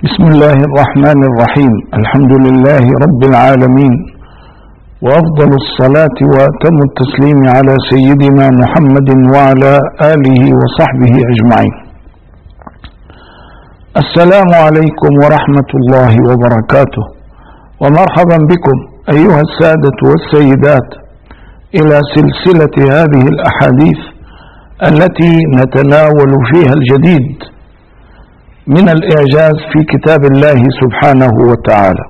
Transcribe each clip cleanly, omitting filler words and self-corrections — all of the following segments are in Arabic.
بسم الله الرحمن الرحيم. الحمد لله رب العالمين، وأفضل الصلاة وأتم التسليم على سيدنا محمد وعلى آله وصحبه أجمعين. السلام عليكم ورحمة الله وبركاته، ومرحبا بكم أيها السادة والسيدات إلى سلسلة هذه الأحاديث التي نتناول فيها الجديد من الإعجاز في كتاب الله سبحانه وتعالى.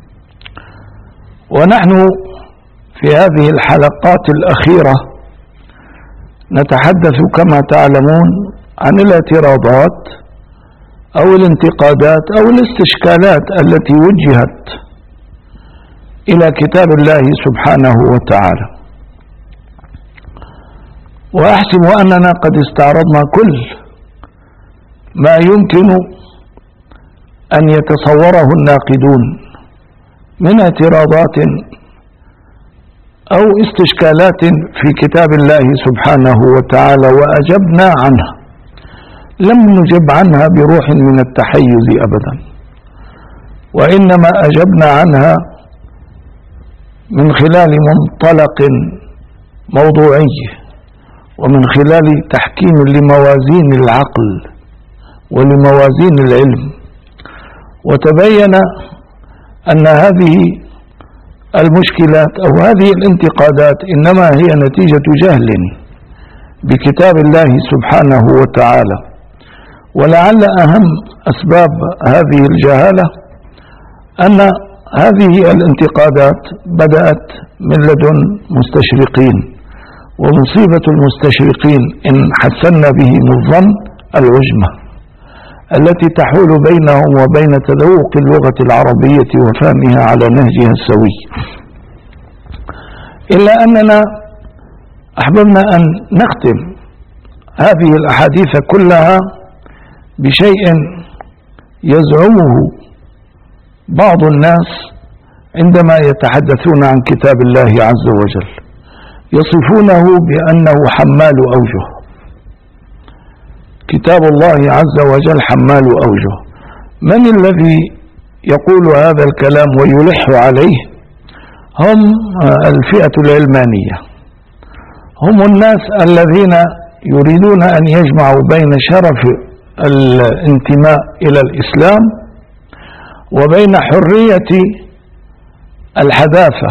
ونحن في هذه الحلقات الأخيرة نتحدث كما تعلمون عن الاعتراضات أو الانتقادات أو الاستشكالات التي وجهت إلى كتاب الله سبحانه وتعالى. وأحسب أننا قد استعرضنا كل ما يمكن أن يتصوره الناقدون من اعتراضات أو استشكالات في كتاب الله سبحانه وتعالى، وأجبنا عنها. لم نجب عنها بروح من التحيز أبدا، وإنما أجبنا عنها من خلال منطلق موضوعي ومن خلال تحكيم لموازين العقل ولموازين العلم. وتبين أن هذه المشكلات أو هذه الانتقادات إنما هي نتيجة جهل بكتاب الله سبحانه وتعالى. ولعل أهم أسباب هذه الجهالة أن هذه الانتقادات بدأت من لدن مستشرقين، ومصيبة المستشرقين إن حسنا بهم الظن العجمة التي تحول بينهم وبين تذوق اللغة العربية وفهمها على نهجها السوي. إلا أننا أحببنا أن نختم هذه الأحاديث كلها بشيء يزعمه بعض الناس عندما يتحدثون عن كتاب الله عز وجل، يصفونه بأنه حمال أوجه. كتاب الله عز وجل حمال أوجه. من الذي يقول هذا الكلام ويلح عليه؟ هم الفئة العلمانية، هم الناس الذين يريدون أن يجمعوا بين شرف الانتماء إلى الإسلام وبين حرية الحداثة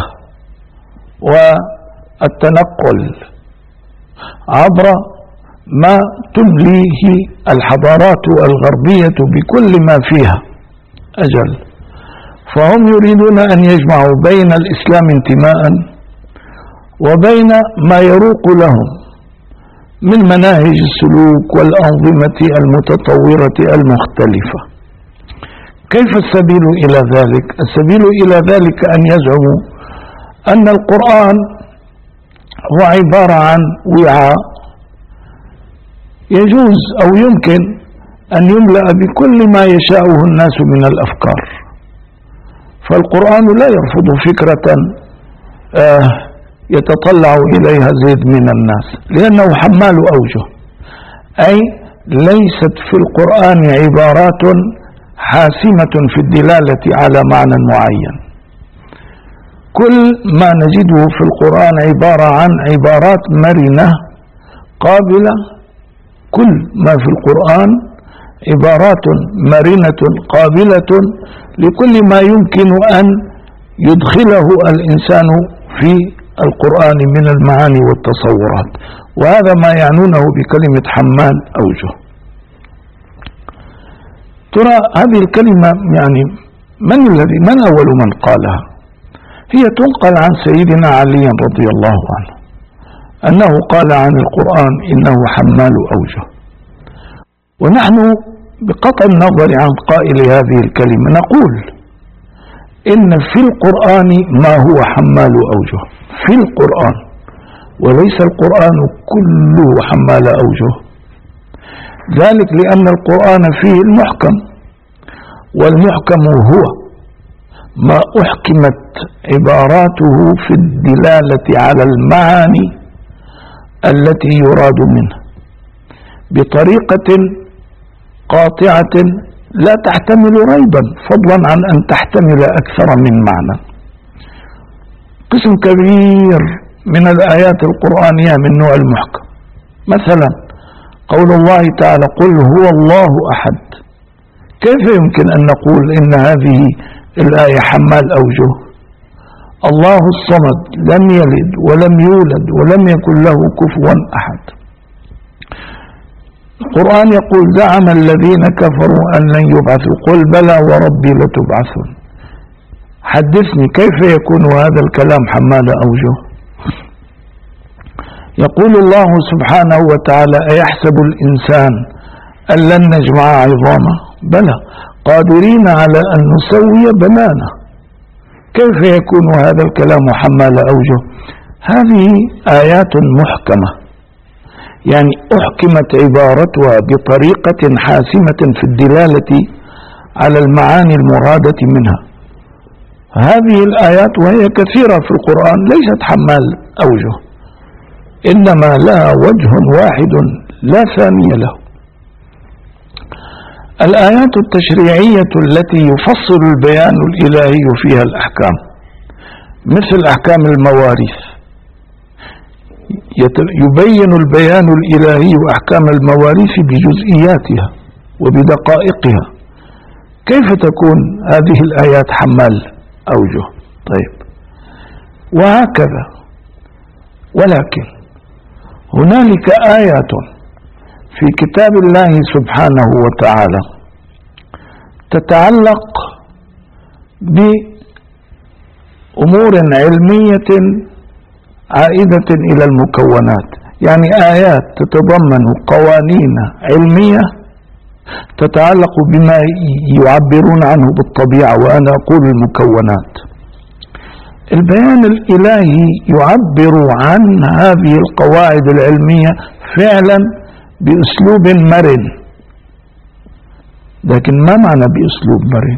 والتنقل عبر ما تمليه الحضارات الغربية بكل ما فيها أجل. فهم يريدون أن يجمعوا بين الإسلام انتماء وبين ما يروق لهم من مناهج السلوك والأنظمة المتطورة المختلفة. كيف السبيل إلى ذلك؟ السبيل إلى ذلك أن يزعموا أن القرآن هو عبارة عن وعاء يجوز أو يمكن أن يملأ بكل ما يشاءه الناس من الأفكار. فالقرآن لا يرفض فكرة يتطلع إليها زيد من الناس، لأنه حمال أوجه، أي ليست في القرآن عبارات حاسمة في الدلالة على معنى معين. كل ما نجده في القرآن عبارة عن عبارات مرنة قابلة. كل ما في القرآن عبارات مرنة قابلة لكل ما يمكن أن يدخله الإنسان في القرآن من المعاني والتصورات، وهذا ما يعنونه بكلمة حمال أوجه. ترى هذه الكلمة يعني من أول من قالها؟ هي تنقل عن سيدنا علي رضي الله عنه أنه قال عن القرآن إنه حمال أوجه. ونحن بقطع النظر عن قائل هذه الكلمة نقول إن في القرآن ما هو حمال أوجه، في القرآن، وليس القرآن كله حمال أوجه. ذلك لأن القرآن فيه المحكم، والمحكم هو ما أحكمت عباراته في الدلالة على المعاني التي يراد منها بطريقة قاطعة لا تحتمل ريبا، فضلا عن أن تحتمل أكثر من معنى. قسم كبير من الآيات القرآنية من نوع المحكم، مثلا قول الله تعالى: قل هو الله أحد. كيف يمكن أن نقول إن هذه الآية حمال أوجه؟ الله الصمد لم يلد ولم يولد ولم يكن له كفوا أحد. القرآن يقول: زعم الذين كفروا أن لن يبعثوا، قل بلى وربي لتبعثون. حدثني كيف يكون هذا الكلام حمال أوجه؟ يقول الله سبحانه وتعالى: أيحسب الإنسان أن لن نجمع عظامه؟ بلى قادرين على أن نسوي بنانه. كيف يكون هذا الكلام حمال أوجه؟ هذه آيات محكمة، يعني أحكمت عبارتها بطريقة حاسمة في الدلالة على المعاني المرادة منها. هذه الآيات وهي كثيرة في القرآن ليست حمال أوجه، إنما لها وجه واحد لا ثاني له. الآيات التشريعية التي يفصل البيان الإلهي فيها الأحكام، مثل أحكام المواريث، يبين البيان الإلهي أحكام المواريث بجزئياتها وبدقائقها. كيف تكون هذه الآيات حمال أوجه؟ طيب، وهكذا. ولكن هنالك آيات في كتاب الله سبحانه وتعالى تتعلق بأمور علمية عائدة إلى المكونات، يعني آيات تتضمن قوانين علمية تتعلق بما يعبرون عنه بالطبيعة، وأنا أقول المكونات. البيان الإلهي يعبر عن هذه القواعد العلمية فعلا بأسلوب مرن. لكن ما معنى بأسلوب مرن؟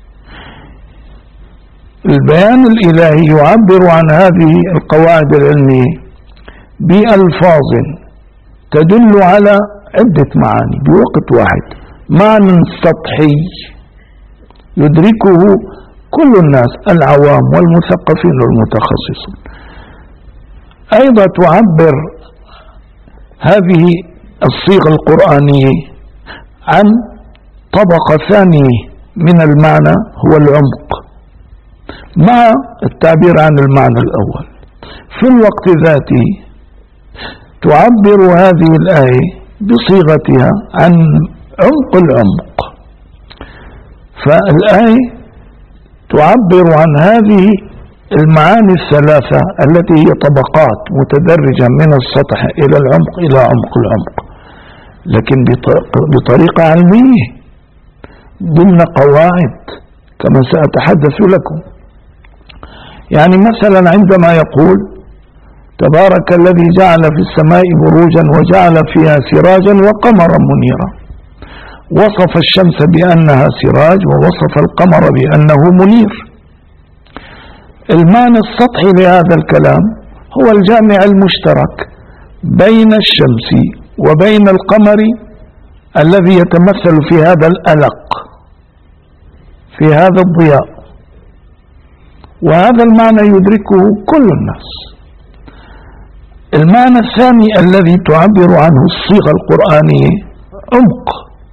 البيان الإلهي يعبر عن هذه القواعد العلمية بألفاظ تدل على عدة معاني بوقت واحد. معنى سطحي يدركه كل الناس، العوام والمثقفين والمتخصصون. أيضا تعبر هذه الصيغة القرآنية عن طبقة ثانية من المعنى، هو العمق، مع التعبير عن المعنى الأول. في الوقت ذاته تعبر هذه الآية بصيغتها عن عمق العمق. فالآية تعبر عن هذه المعاني الثلاثة التي هي طبقات متدرجة من السطح إلى العمق إلى عمق العمق، لكن بطريقة علمية ضمن قواعد كما سأتحدث لكم. يعني مثلا عندما يقول: تبارك الذي جعل في السماء بروجا وجعل فيها سراجا وقمرا منيرا، وصف الشمس بأنها سراج ووصف القمر بأنه منير. المعنى السطحي لهذا الكلام هو الجامع المشترك بين الشمس وبين القمر الذي يتمثل في هذا الألق، في هذا الضياء، وهذا المعنى يدركه كل الناس. المعنى الثاني الذي تعبر عنه الصيغة القرآنية عمق.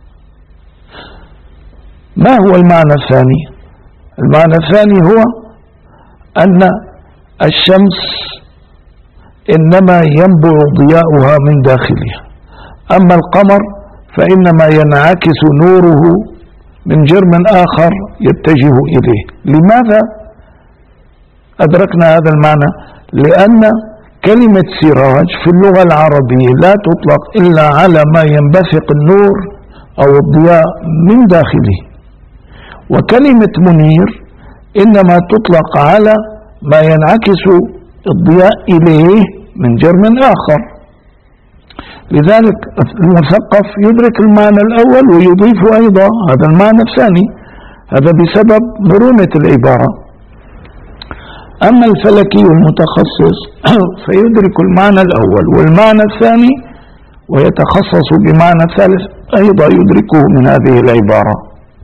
ما هو المعنى الثاني؟ المعنى الثاني هو أن الشمس إنما ينبع ضياؤها من داخلها، أما القمر فإنما ينعكس نوره من جرم آخر يتجه إليه. لماذا أدركنا هذا المعنى؟ لأن كلمة سراج في اللغة العربية لا تطلق إلا على ما ينبثق النور أو الضياء من داخله، وكلمة منير إنما تطلق على ما ينعكس الضياء إليه من جرم آخر. لذلك المثقف يدرك المعنى الأول ويضيف أيضا هذا المعنى الثاني، هذا بسبب مرونة العبارة. أما الفلكي المتخصص فيدرك المعنى الأول والمعنى الثاني ويتخصص بمعنى ثالث أيضا يدركه من هذه العبارة.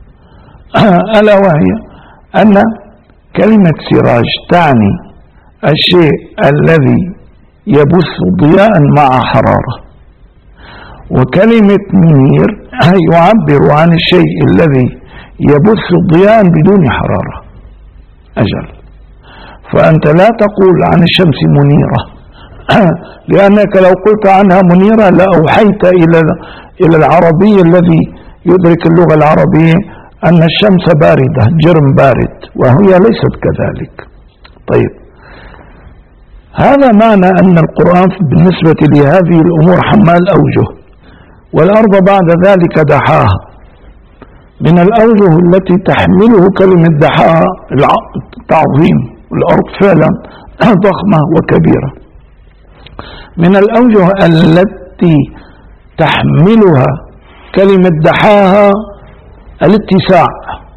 ألا وهي أن كلمة سراج تعني الشيء الذي يبث ضياء مع حرارة، وكلمة منير يعبر عن الشيء الذي يبث ضياء بدون حرارة. أجل، فأنت لا تقول عن الشمس منيرة، لأنك لو قلت عنها منيرة لأوحيت إلى العربي الذي يدرك اللغة العربية أن الشمس باردة، جرم بارد، وهي ليست كذلك. طيب، هذا معنى أن القرآن بالنسبة لهذه الأمور حمال أوجه، والأرض بعد ذلك دحاها. من الأوجه التي تحمله كلمة دحاها التعظيم، الأرض فعلا ضخمة وكبيرة. من الأوجه التي تحملها كلمة دحاها الاتساع،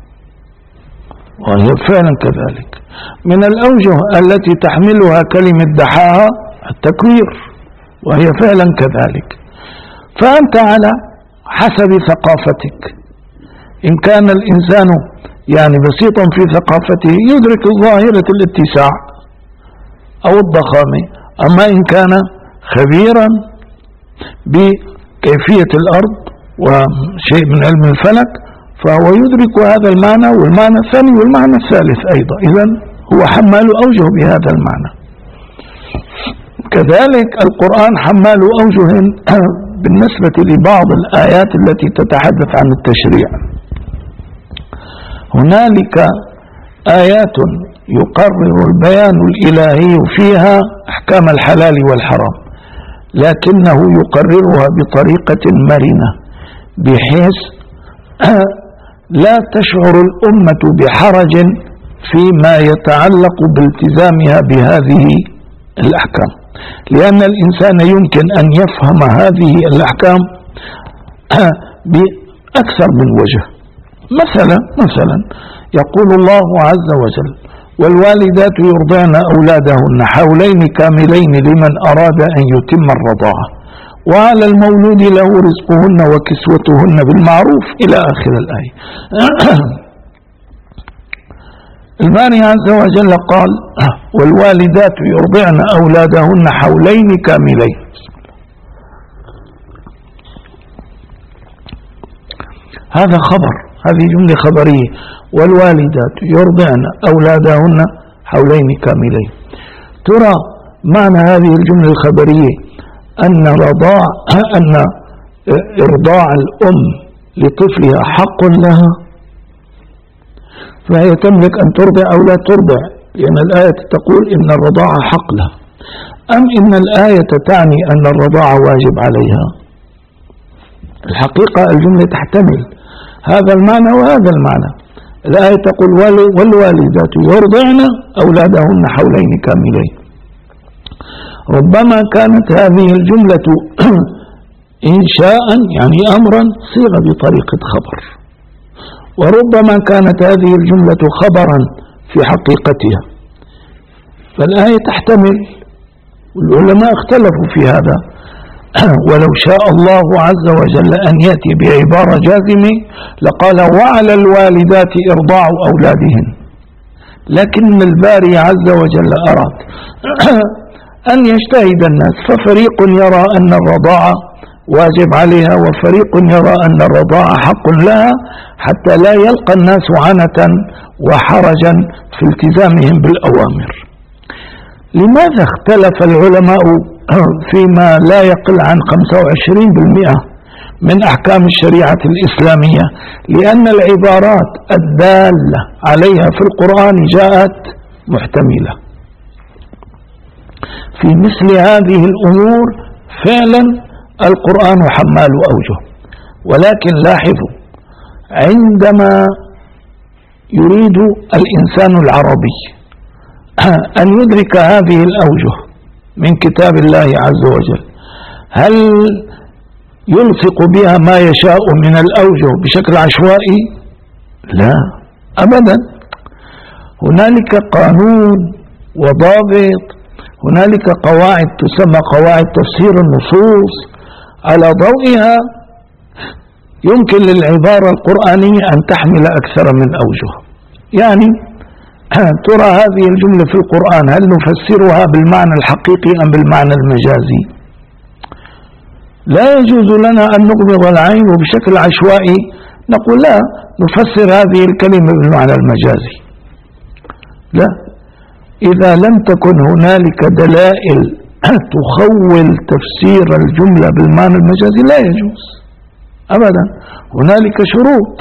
وهي فعلا كذلك. من الأوجه التي تحملها كلمة دحاها التكوير، وهي فعلا كذلك. فأنت على حسب ثقافتك، إن كان الإنسان يعني بسيطا في ثقافته يدرك ظاهرة الاتساع أو الضخامة، أما إن كان خبيرا بكيفية الأرض وشيء من علم الفلك فهو يدرك هذا المعنى والمعنى الثاني والمعنى الثالث أيضا. إذن هو حمال أوجه بهذا المعنى. كذلك القرآن حمال أوجه بالنسبة لبعض الآيات التي تتحدث عن التشريع. هنالك آيات يقرر البيان الإلهي فيها أحكام الحلال والحرام، لكنه يقررها بطريقة مرنة بحيث لا تشعر الأمة بحرج فيما يتعلق بالتزامها بهذه الأحكام، لأن الإنسان يمكن أن يفهم هذه الأحكام بأكثر من وجه. مثلا يقول الله عز وجل: والوالدات يرضعن أولادهن حولين كاملين لمن أراد أن يتم الرضاعة وعلى المولود له رزقهن وكسوتهن بالمعروف إلى آخر الآية. الباري عز وجل قال: والوالدات يرضعن أولادهن حولين كاملين. هذا خبر، هذه جملة خبرية: والوالدات يرضعن أولادهن حولين كاملين. ترى معنى هذه الجملة الخبرية أن إرضاع الأم لطفلها حق لها، فهي تملك أن ترضع أو لا ترضع، لأن الآية تقول إن الرضاعة حق لها، أم إن الآية تعني أن الرضاعة واجب عليها؟ الحقيقة الجملة تحتمل هذا المعنى وهذا المعنى. الآية تقول: والوالدات يرضعن أولادهن حولين كاملين. ربما كانت هذه الجملة إنشاء يعني أمرا صيغ بطريقة خبر، وربما كانت هذه الجملة خبرا في حقيقتها، فالآية تحتمل، والعلماء اختلفوا في هذا. ولو شاء الله عز وجل أن يأتي بعبارة جازمة لقال: وعلى الوالدات إرضاع أولادهن، لكن الباري عز وجل أراد أن يجتهد الناس، ففريق يرى أن الرضاعة واجب عليها وفريق يرى أن الرضاعة حق لها، حتى لا يلقى الناس عنة وحرجا في التزامهم بالأوامر. لماذا اختلف العلماء فيما لا يقل عن 25% من أحكام الشريعة الإسلامية؟ لأن العبارات الدالة عليها في القرآن جاءت محتملة. في مثل هذه الأمور فعلا القرآن حمال أوجه، ولكن لاحظوا، عندما يريد الإنسان العربي أن يدرك هذه الأوجه من كتاب الله عز وجل، هل يلصق بها ما يشاء من الأوجه بشكل عشوائي؟ لا أبدا. هنالك قانون وضابط، هنالك قواعد تسمى قواعد تفسير النصوص، على ضوئها يمكن للعبارة القرآنية أن تحمل أكثر من أوجه. يعني ترى هذه الجملة في القرآن هل نفسرها بالمعنى الحقيقي أم بالمعنى المجازي؟ لا يجوز لنا أن نغمض العين وبشكل عشوائي نقول لا نفسر هذه الكلمة بالمعنى المجازي. لا، إذا لم تكن هنالك دلائل تخول تفسير الجملة بالمعنى المجازي لا يجوز أبدا، هنالك شروط.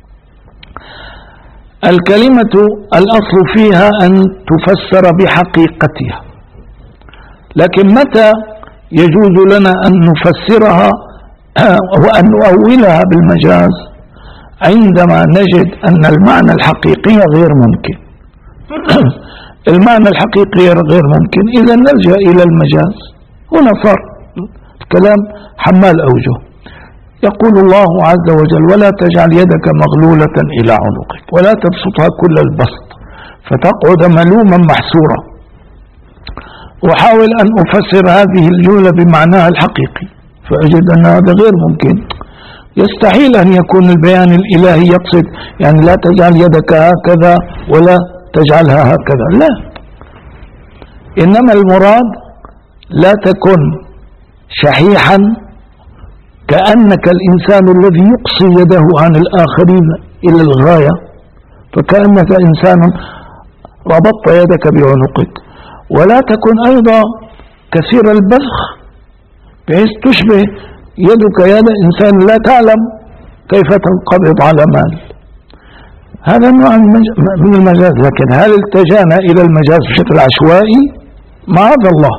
الكلمة الأصل فيها أن تفسر بحقيقتها، لكن متى يجوز لنا أن نفسرها وأن نؤولها بالمجاز؟ عندما نجد أن المعنى الحقيقي غير ممكن. المعنى الحقيقي غير ممكن، إذا نلجأ إلى المجاز. هنا صار الكلام حمال أوجه. يقول الله عز وجل: ولا تجعل يدك مغلولة إلى عنقك ولا تبسطها كل البسط فتقعد ملوما محسورا. أحاول أن أفسر هذه الجملة بمعناها الحقيقي فأجد أن هذا غير ممكن. يستحيل أن يكون البيان الإلهي يقصد يعني لا تجعل يدك هكذا ولا تجعلها هكذا، لا، إنما المراد لا تكن شحيحا كأنك الإنسان الذي يقصي يده عن الآخرين إلى الغاية، فكأنك إنسان ربطت يدك بعنقك. ولا تكن أيضا كثير البذخ بحيث تشبه يدك يد إنسان لا تعلم كيف تنقبض على مال. هذا نوع من المجاز، لكن هل التجانا إلى المجاز بشكل عشوائي؟ معاذ الله.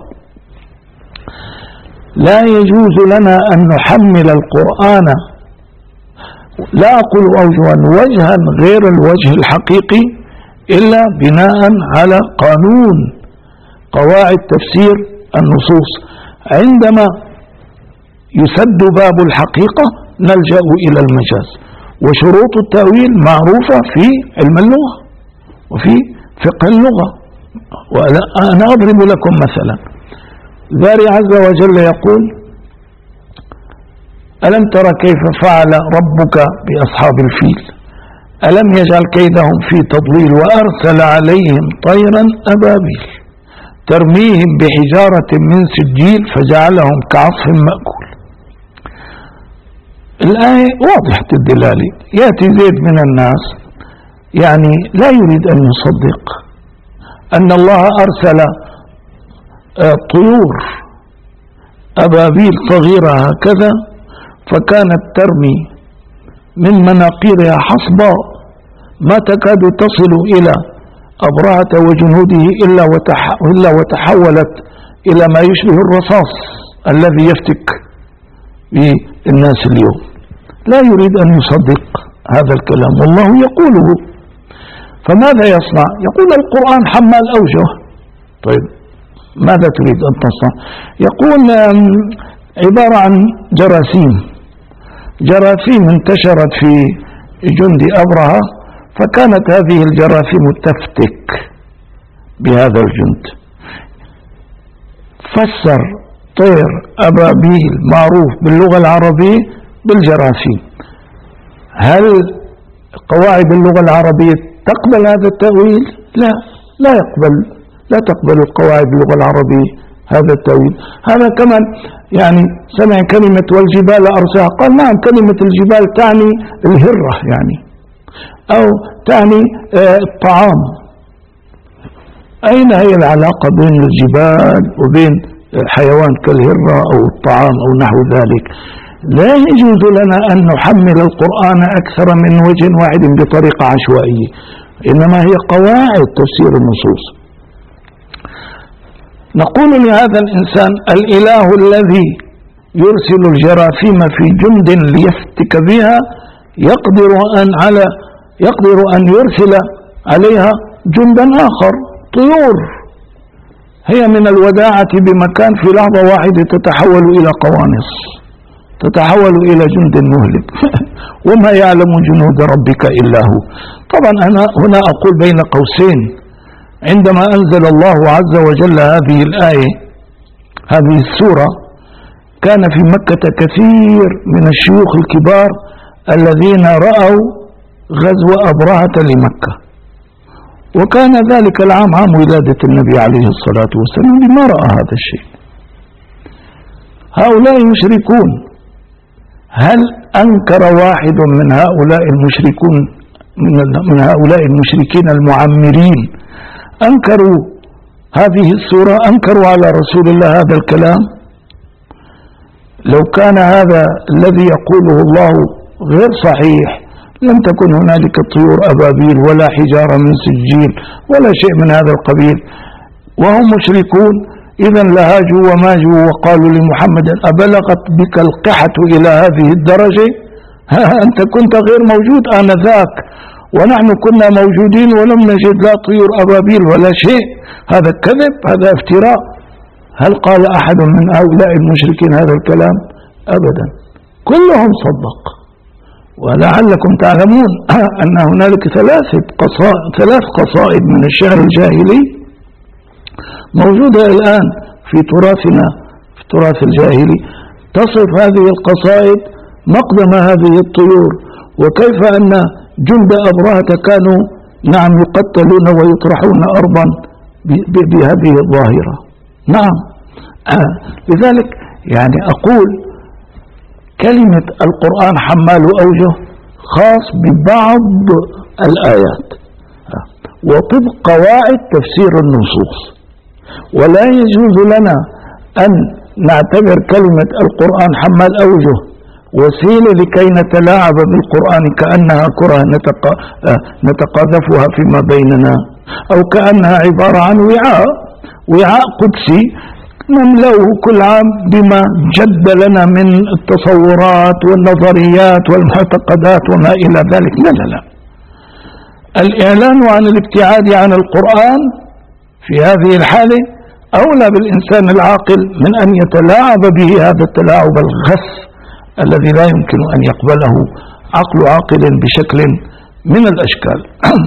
لا يجوز لنا أن نحمل القرآن، لا أقول أوجها، وجها غير الوجه الحقيقي إلا بناء على قواعد تفسير النصوص. عندما يسد باب الحقيقة نلجأ إلى المجاز، وشروط التأويل معروفة في علم اللغة وفي فقه اللغة. وأنا أضرب لكم مثلا. الباري عز وجل يقول: ألم تر كيف فعل ربك بأصحاب الفيل ألم يجعل كيدهم في تضليل وأرسل عليهم طيرا أبابيل ترميهم بحجارة من سجيل فجعلهم كعصف مأكول. الآية واضحة الدلالة. يأتي زيد من الناس يعني لا يريد أن يصدق أن الله أرسل طيور أبابيل صغيرة هكذا فكانت ترمي من مناقيرها حصبا ما تكاد تصل إلى أبرهة وجنوده إلا وتحولت إلى ما يشبه الرصاص الذي يفتك بالناس اليوم. لا يريد أن يصدق هذا الكلام والله يقوله. فماذا يصنع؟ يقول القرآن حمال أوجه. طيب ماذا تريد أن تصنع؟ يقول عبارة عن جراثيم انتشرت في جند أبرهة فكانت هذه الجراثيم تفتك بهذا الجند. فسر طير أبابيل معروف باللغة العربية بالجراثيم. هل قواعد اللغة العربية تقبل هذا التأويل؟ لا تقبل القواعد اللغة العربية هذا التأويل. هذا كمان يعني سمع كلمة والجبال أرساها قال نعم كلمة الجبال تعني الهرة يعني أو تعني الطعام. أين هي العلاقة بين الجبال وبين حيوان كالهرة أو الطعام أو نحو ذلك؟ لا يجوز لنا أن نحمل القرآن أكثر من وجه واحد بطريقة عشوائية، إنما هي قواعد تفسير النصوص. نقول لهذا الإنسان: الإله الذي يرسل الجراثيم في جند ليفتك بها يقدر أن يرسل عليها جندا آخر، طيور هي من الوداعة بمكان في لحظة واحدة تتحول إلى قوانص، تتحول إلى جند مهلك. وما يعلم جنود ربك إلا هو. طبعا أنا هنا أقول بين قوسين: عندما أنزل الله عز وجل هذه الآية هذه السورة كان في مكة كثير من الشيوخ الكبار الذين رأوا غزو أبرهة لمكة، وكان ذلك العام عام ولادة النبي عليه الصلاة والسلام، لما رأى هذا الشيء. هؤلاء مشركون. هل أنكر واحد من هؤلاء المشركون من هؤلاء المشركين المعمرين أنكروا هذه السورة؟ أنكروا على رسول الله هذا الكلام؟ لو كان هذا الذي يقوله الله غير صحيح لم تكن هنالك طيور أبابيل ولا حجارة من سجيل ولا شيء من هذا القبيل، وهم مشركون. إذا لهاجوا وماجوا وقالوا لمحمد: أبلغت بك القحة إلى هذه الدرجة؟ أنت كنت غير موجود آنذاك، ونحن كنا موجودين ولم نجد لا طيور أبابيل ولا شيء. هذا كذب، هذا افتراء. هل قال أحد من هؤلاء المشركين هذا الكلام؟ أبدا، كلهم صدق. ولعلكم تعلمون أن هنالك ثلاث قصائد من الشعر الجاهلي موجودة الآن في تراثنا، في التراث الجاهلي، تصف هذه القصائد مقدم هذه الطيور، وكيف أن جند أبرهة كانوا نعم يقتلون ويطرحون أرضا بهذه الظاهرة. نعم. لذلك يعني أقول كلمة القرآن حمال أوجه خاص ببعض الآيات وطبق قواعد تفسير النصوص، ولا يجوز لنا أن نعتبر كلمة القرآن حمال أوجه وسيلة لكي نتلاعب بالقرآن كأنها كرة نتقاذفها فيما بيننا، أو كأنها عبارة عن وعاء قدسي نملأه كل عام بما جد لنا من التصورات والنظريات والمعتقدات وما إلى ذلك. لا لا لا، الإعلان عن الابتعاد عن القرآن في هذه الحالة أولى بالإنسان العاقل من أن يتلاعب به هذا التلاعب الغث الذي لا يمكن أن يقبله عقل عاقل بشكل من الأشكال.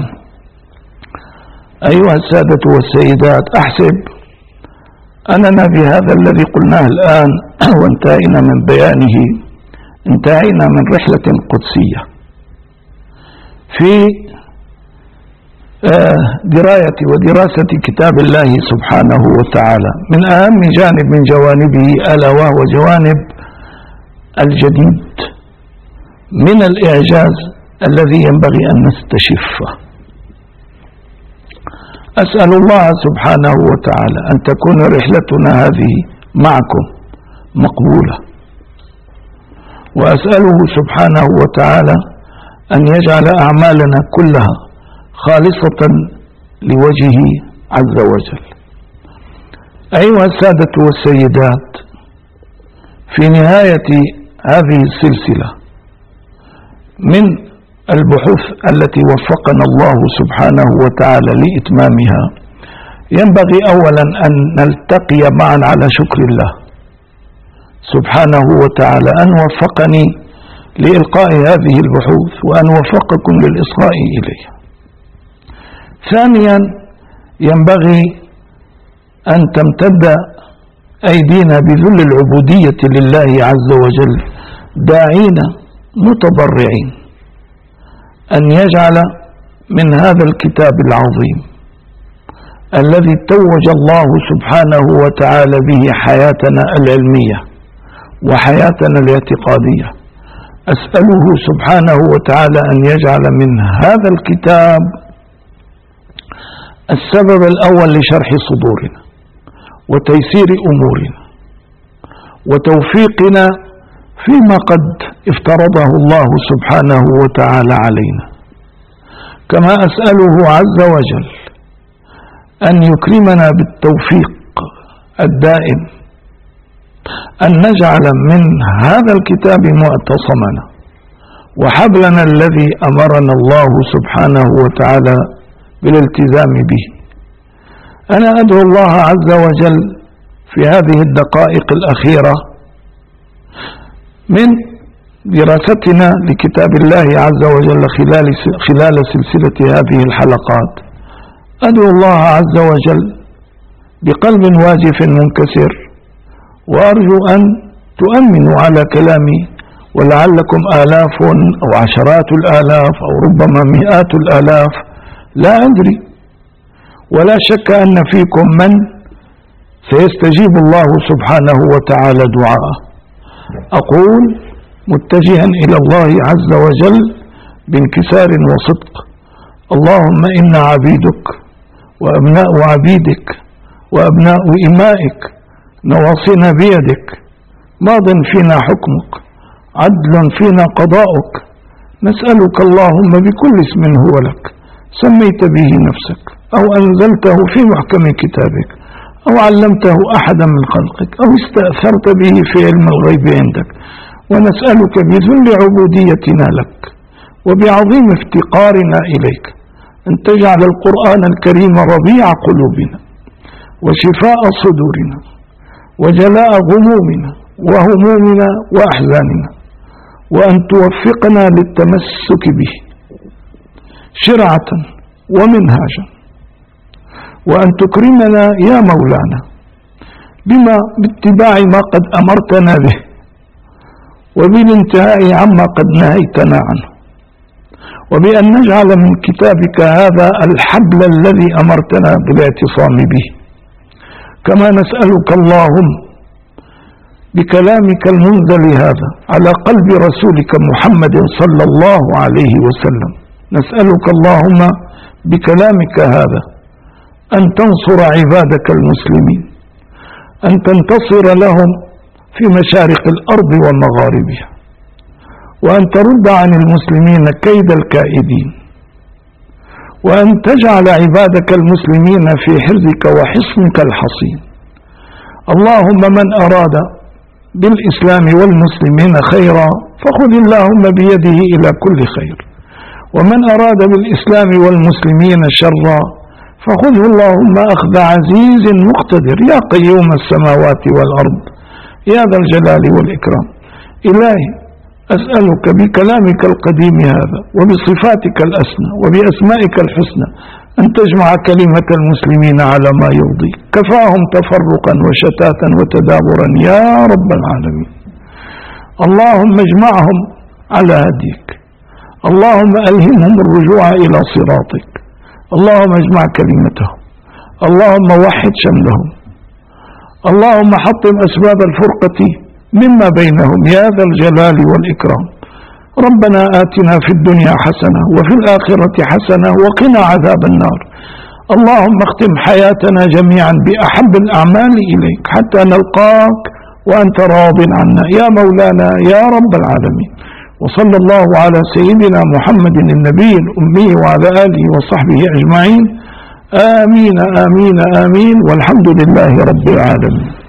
أيها السادة والسيدات، أحسب أننا بهذا الذي قلناه الآن وانتهينا من بيانه انتهينا من رحلة قدسية في دراية ودراسة كتاب الله سبحانه وتعالى من أهم جانب من جوانبه، ألا وهو جوانب الجديد من الإعجاز الذي ينبغي أن نستشفه. أسأل الله سبحانه وتعالى أن تكون رحلتنا هذه معكم مقبولة، وأسأله سبحانه وتعالى أن يجعل أعمالنا كلها خالصة لوجهه عز وجل. أيها السادة والسيدات، في نهاية هذه السلسلة من البحوث التي وفقنا الله سبحانه وتعالى لإتمامها، ينبغي أولا أن نلتقي معا على شكر الله سبحانه وتعالى أن وفقني لإلقاء هذه البحوث وأن وفقكم للإصغاء إليها. ثانيا، ينبغي أن تمتد أيدينا بذل العبودية لله عز وجل، داعين متضرعين أن يجعل من هذا الكتاب العظيم الذي توج الله سبحانه وتعالى به حياتنا العلمية وحياتنا الاعتقادية، أسأله سبحانه وتعالى أن يجعل من هذا الكتاب السبب الأول لشرح صدورنا وتيسير أمورنا وتوفيقنا فيما قد افترضه الله سبحانه وتعالى علينا. كما أسأله عز وجل أن يكرمنا بالتوفيق الدائم، أن نجعل من هذا الكتاب معتصمنا وحبلنا الذي أمرنا الله سبحانه وتعالى بالالتزام به. أنا أدعو الله عز وجل في هذه الدقائق الأخيرة من دراستنا لكتاب الله عز وجل خلال سلسلة هذه الحلقات، أدعو الله عز وجل بقلب واجف منكسر، وأرجو أن تؤمنوا على كلامي ولعلكم آلاف أو عشرات الآلاف أو ربما مئات الآلاف، لا أدري، ولا شك أن فيكم من سيستجيب الله سبحانه وتعالى دعاءه. أقول متجها إلى الله عز وجل بانكسار وصدق: اللهم إنا عبيدك وأبناء عبيدك وأبناء إمائك، نواصينا بيدك، ماض فينا حكمك، عدل فينا قضاؤك، نسألك اللهم بكل اسم هو لك سميت به نفسك أو أنزلته في محكم كتابك أو علمته أحدا من خلقك أو استأثرت به في علم الغيب عندك، ونسألك بذل عبوديتنا لك وبعظيم افتقارنا إليك أن تجعل القرآن الكريم ربيع قلوبنا وشفاء صدورنا وجلاء غمومنا وهمومنا وأحزاننا، وأن توفقنا للتمسك به شرعة ومنهاجا، وأن تكرمنا يا مولانا باتباع ما قد أمرتنا به وبالانتهاء عما قد نهيتنا عنه، وبأن نجعل من كتابك هذا الحبل الذي أمرتنا بالاعتصام به. كما نسألك اللهم بكلامك المنزل هذا على قلب رسولك محمد صلى الله عليه وسلم، نسألك اللهم بكلامك هذا أن تنصر عبادك المسلمين، أن تنتصر لهم في مشارق الأرض ومغاربها، وأن ترد عن المسلمين كيد الكائدين، وأن تجعل عبادك المسلمين في حرزك وحصنك الحصين. اللهم من أراد بالإسلام والمسلمين خيرا فخذ اللهم بيده إلى كل خير، ومن أراد بالإسلام والمسلمين شرا فخذه اللهم أخذ عزيز مقتدر يا قيوم السماوات والأرض يا ذا الجلال والإكرام. إلهي أسألك بكلامك القديم هذا وبصفاتك الأسنى وبأسمائك الحسنى أن تجمع كلمة المسلمين على ما يرضيك، كفاهم تفرقا وشتاتا وتدابرا يا رب العالمين. اللهم اجمعهم على هديك، اللهم ألهمهم الرجوع إلى صراطك، اللهم اجمع كلمتهم، اللهم وحد شملهم، اللهم حطم أسباب الفرقة مما بينهم يا ذا الجلال والإكرام. ربنا آتنا في الدنيا حسنة وفي الآخرة حسنة وقنا عذاب النار. اللهم اختم حياتنا جميعا بأحب الأعمال إليك حتى نلقاك وأنت راض عنا يا مولانا يا رب العالمين. وصلى الله على سيدنا محمد النبي الأمي وعلى آله وصحبه أجمعين. آمين آمين آمين، والحمد لله رب العالمين.